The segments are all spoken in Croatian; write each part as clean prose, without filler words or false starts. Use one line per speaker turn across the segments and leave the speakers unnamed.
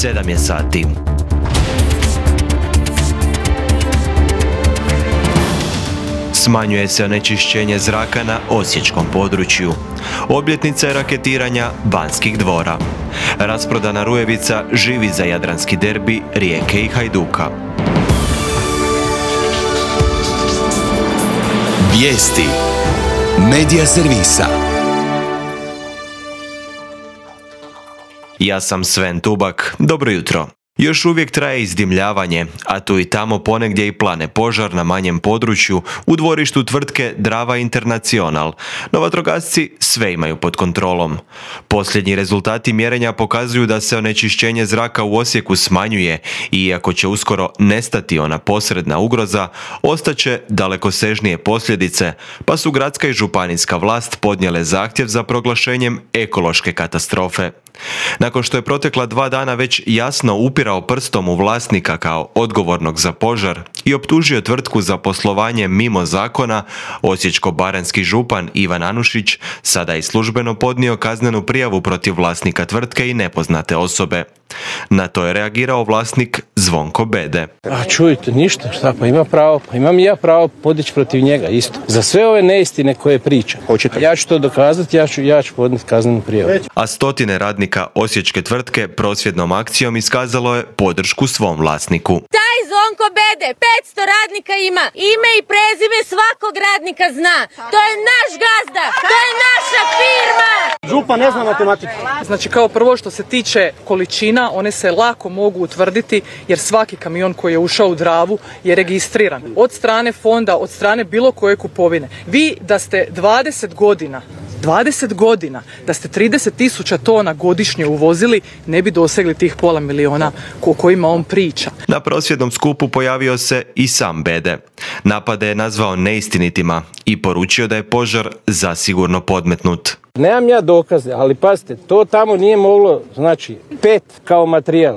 7 je sati. Smanjuje se onečišćenje zraka na osječkom području. Obljetnica je raketiranja Banskih dvora. Rasprodana Rujevica živi za jadranski derbi Rijeke i Hajduka.
Vijesti Medija servisa.
Ja sam Sven Tubak. Dobro jutro. Još uvijek traje izdimljavanje, a tu i tamo ponegdje i plane požar na manjem području u dvorištu tvrtke Drava International. No vatrogasci sve imaju pod kontrolom. Posljednji rezultati mjerenja pokazuju da se onečišćenje zraka u Osijeku smanjuje i iako će uskoro nestati ona posredna ugroza, ostaće dalekosežnije posljedice, pa su gradska i županijska vlast podnijele zahtjev za proglašenjem ekološke katastrofe. Nakon što je protekla 2 dana već jasno upirao prstom u vlasnika kao odgovornog za požar i optužio tvrtku za poslovanje mimo zakona, osječko-baranjski župan Ivan Anušić sada je službeno podnio kaznenu prijavu protiv vlasnika tvrtke i nepoznate osobe. Na to je reagirao vlasnik Zvonko Bede.
A čujte, ništa, šta pa ima pravo, pa imam i ja pravo podići protiv njega isto. Za sve ove neistine koje priča. Ja ću to dokazati, ja ću podnijeti kaznenu prijavu.
A stotine radnika osječke tvrtke prosvjednom akcijom iskazalo je podršku svom vlasniku.
Taj Zvonko Bede 500 radnika ima, ime i prezime svakog radnika zna. To je naš gazda, to je naša firma.
Župa ne zna matematiku.
Znači kao prvo što se tiče količina, one se lako mogu utvrditi jer svaki kamion koji je ušao u Dravu je registriran od strane fonda, od strane bilo koje kupovine. Vi da ste 20 godina, da ste 30.000 tona godišnje uvozili, ne bi dosegli tih 500 miliona o kojima on priča.
Na prosvjednom skupu pojavio se i sam Bede. Napade je nazvao neistinitima i poručio da je požar zasigurno podmetnut.
Nemam ja dokaze, ali pazite, to tamo nije moglo, znači, PET kao materijal,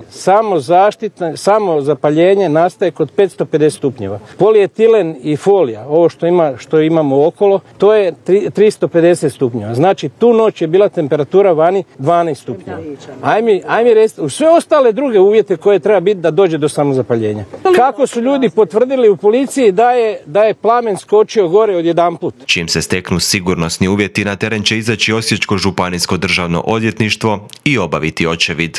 samo zapaljenje nastaje kod 550 stupnjeva. Polietilen i folija, ovo što imamo okolo, to je 350 stupnjeva. Znači, tu noć je bila temperatura vani 12 stupnjeva. Ajme resti, u sve ostale druge uvjete koje treba biti da dođe do samozapaljenja. Kako su ljudi potvrdili u policiji da je plamen skočio gore odjedanput.
Čim se steknu sigurnosni uvjeti, na teren će izaći Osječko županijsko državno odvjetništvo i obaviti očevid.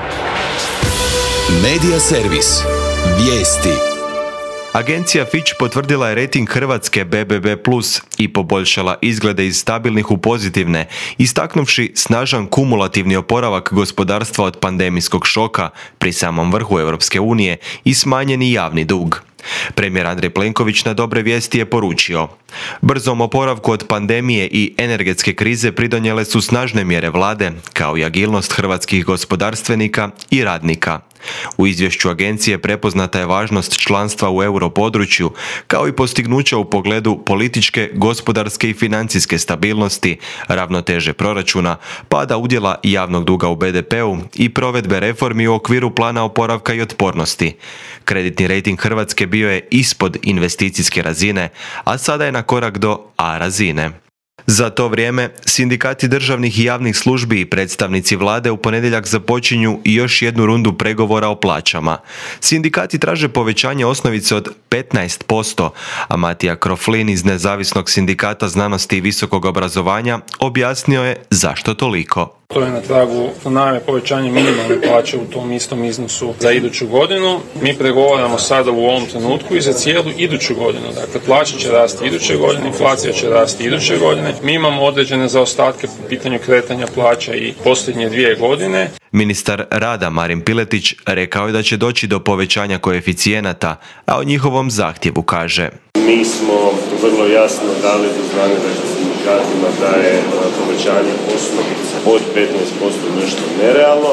Medija servis. Vijesti.
Agencija Fitch potvrdila je rejting Hrvatske BBB+ i poboljšala izglede iz stabilnih u pozitivne, istaknuvši snažan kumulativni oporavak gospodarstva od pandemijskog šoka pri samom vrhu Europske unije i smanjeni javni dug. Premijer Andrej Plenković na dobre vijesti je poručio: brzom oporavku od pandemije i energetske krize pridonijele su snažne mjere vlade, kao i agilnost hrvatskih gospodarstvenika i radnika. U izvješću agencije prepoznata je važnost članstva u europodručju, kao i postignuća u pogledu političke, gospodarske i financijske stabilnosti, ravnoteže proračuna, pada udjela javnog duga u BDP-u i provedbe reformi u okviru plana oporavka i otpornosti. Kreditni rejting Hrvatske bio je ispod investicijske razine, a sada je na korak do A razine. Za to vrijeme, sindikati državnih i javnih službi i predstavnici vlade u ponedjeljak započinju još jednu rundu pregovora o plaćama. Sindikati traže povećanje osnovice od 15%, a Matija Kroflin iz Nezavisnog sindikata znanosti i visokog obrazovanja objasnio je zašto toliko.
To je na tragu najave povećanja minimalne plaće u tom istom iznosu za iduću godinu. Mi pregovaramo sada u ovom trenutku i za cijelu iduću godinu. Dakle, plaće će rasti iduće godine, inflacija će rasti iduće godine. Mi imamo određene zaostatke po pitanju kretanja plaća i posljednje 2 godine.
Ministar rada Marin Piletić rekao je da će doći do povećanja koeficijenata, a o njihovom zahtjevu kaže:
mi smo vrlo jasno dali do znanja sindikatima da je povećanje osnovice od 15% nešto nerealno.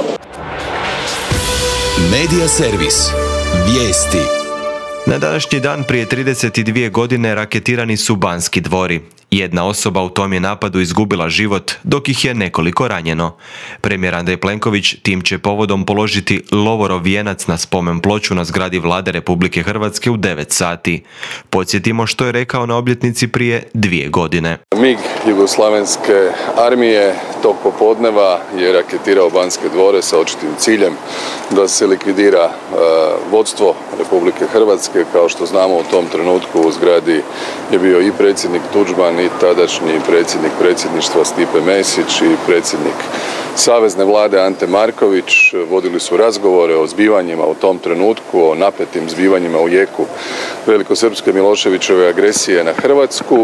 Medija servis. Vijesti.
Na današnji dan prije 32 godine raketirani su Banski dvori. Jedna osoba u tom je napadu izgubila život, dok ih je nekoliko ranjeno. Premijer Andrej Plenković tim će povodom položiti lovorov vijenac na spomen ploču na zgradi Vlade Republike Hrvatske u 9 sati. Podsjetimo što je rekao na obljetnici prije 2 godine.
MIG Jugoslavenske armije tog popodneva je raketirao Banske dvore sa očitim ciljem da se likvidira vodstvo Republike Hrvatske. Kao što znamo, u tom trenutku u zgradi je bio i predsjednik Tuđman i tadašnji predsjednik predsjedništva Stipe Mesić i predsjednik Savezne vlade Ante Marković. Vodili su razgovore o zbivanjima u tom trenutku, o napetim zbivanjima u jeku velikosrpske Miloševićeve agresije na Hrvatsku.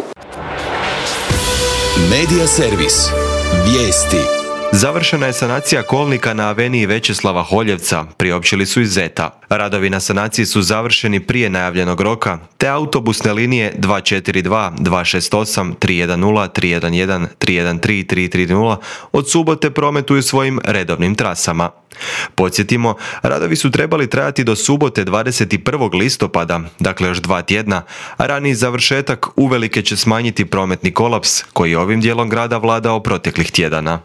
Medija servis. Vijesti.
Završena je sanacija kolnika na aveniji Većeslava Holjevca, priopćili su iz ZET-a. Radovi na sanaciji su završeni prije najavljenog roka, te autobusne linije 242, 268, 310, 311, 313 i 330 od subote prometuju svojim redovnim trasama. Podsjetimo, radovi su trebali trajati do subote 21. listopada, dakle još 2 tjedna, a raniji završetak uvelike će smanjiti prometni kolaps koji je ovim dijelom grada vladao proteklih tjedana.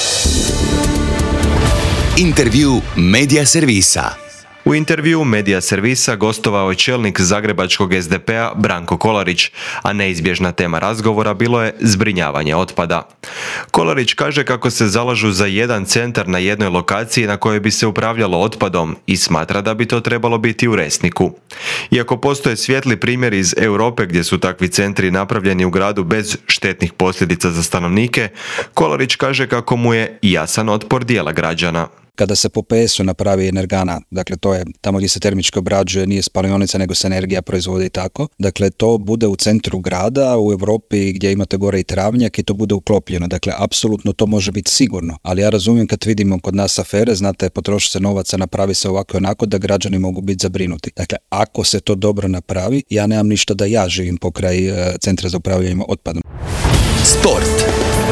Intervju Medija servisa.
U intervjuu Medija servisa gostovao je čelnik zagrebačkog SDP-a Branko Kolarić, a neizbježna tema razgovora bilo je zbrinjavanje otpada. Kolarić kaže kako se zalažu za jedan centar na jednoj lokaciji na kojoj bi se upravljalo otpadom i smatra da bi to trebalo biti u Resniku. Iako postoje svijetli primjeri iz Europe gdje su takvi centri napravljeni u gradu bez štetnih posljedica za stanovnike, Kolarić kaže kako mu je jasan otpor dijela građana.
Kada se po PS-u napravi energana, dakle to je tamo gdje se termički obrađuje, nije spalionica nego se energija proizvodi tako, dakle to bude u centru grada, u Europi gdje imate gore i travnjak i to bude uklopljeno, dakle apsolutno to može biti sigurno, ali ja razumijem kad vidimo kod nas afere, znate potroši se novaca, napravi se ovako i onako da građani mogu biti zabrinuti. Dakle, ako se to dobro napravi, ja nemam ništa da ja živim pokraj centra za upravljanje otpadom.
Sport.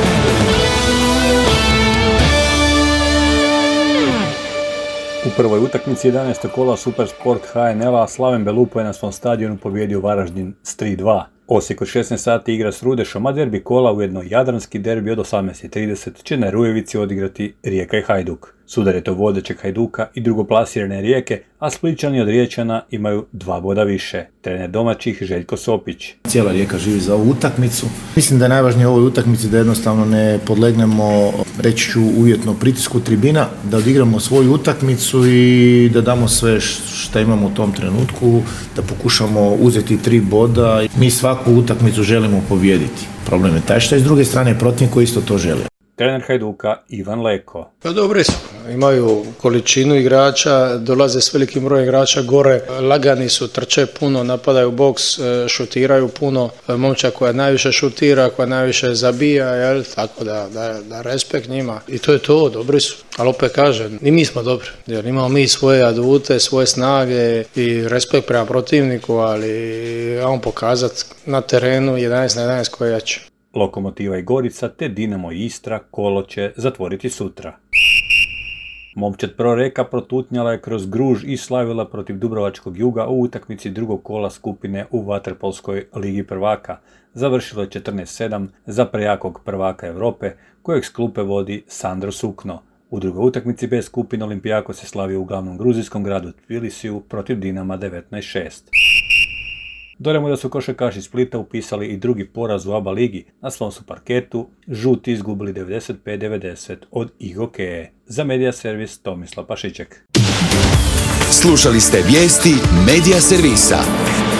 U prvoj utakmici 11. kola Supersport HNL-a Slaven Belupo je na svom stadionu pobijedio Varaždin s 3-2. Osijek od 16 sati igra s Rudešom, a derbi kola ujedno jadranski derbi od 18:30 će na Rujevici odigrati Rijeka i Hajduk. Sudar je to vodećeg Hajduka i drugoplasirane Rijeke, a Splićani od Riječana imaju 2 boda više. Trener domaćih Željko Sopić.
Cijela Rijeka živi za ovu utakmicu. Mislim da je najvažnije u ovoj utakmici da jednostavno ne podlegnemo, reći ću uvjetno, pritisku tribina, da odigramo svoju utakmicu i da damo sve što imamo u tom trenutku, da pokušamo uzeti 3 boda. Mi svaku utakmicu želimo pobijediti. Problem je taj što je s druge strane protivnik koji isto to želi.
Trener Hajduka Ivan Leko.
Pa dobri su, imaju količinu igrača, dolaze s velikim brojem igrača gore, lagani su, trče puno, napadaju boks, šutiraju puno, momča koja najviše šutira, koja najviše zabija, jel? Tako da respekt njima. I to je to, dobri su. Ali opet kažem, i mi smo dobri, jer imamo mi svoje adute, svoje snage i respekt prema protivniku, ali on pokazati na terenu 11-11 koji je jače.
Lokomotiva i Gorica te Dinamo i Istra kolo će zatvoriti sutra. Momčad Proreka protutnjala je kroz Gruž i slavila protiv Dubrovačkog Juga u utakmici drugog kola skupine u vaterpolskoj ligi prvaka. Završilo je 14-7 za prejakog prvaka Europe, kojeg s klupe vodi Sandro Sukno. U drugoj utakmici B skupine Olimpijakos se slavio u glavnom gruzijskom gradu Tbilisiju protiv Dinama 19-6. Dodajmo da su košarkaši Splita upisali i drugi poraz u ABA ligi. Na svom su parketu žuti izgubili 95-90 od Igokeje. Za Medija servis Tomislav Pašiček.
Slušali ste vijesti Medija servisa.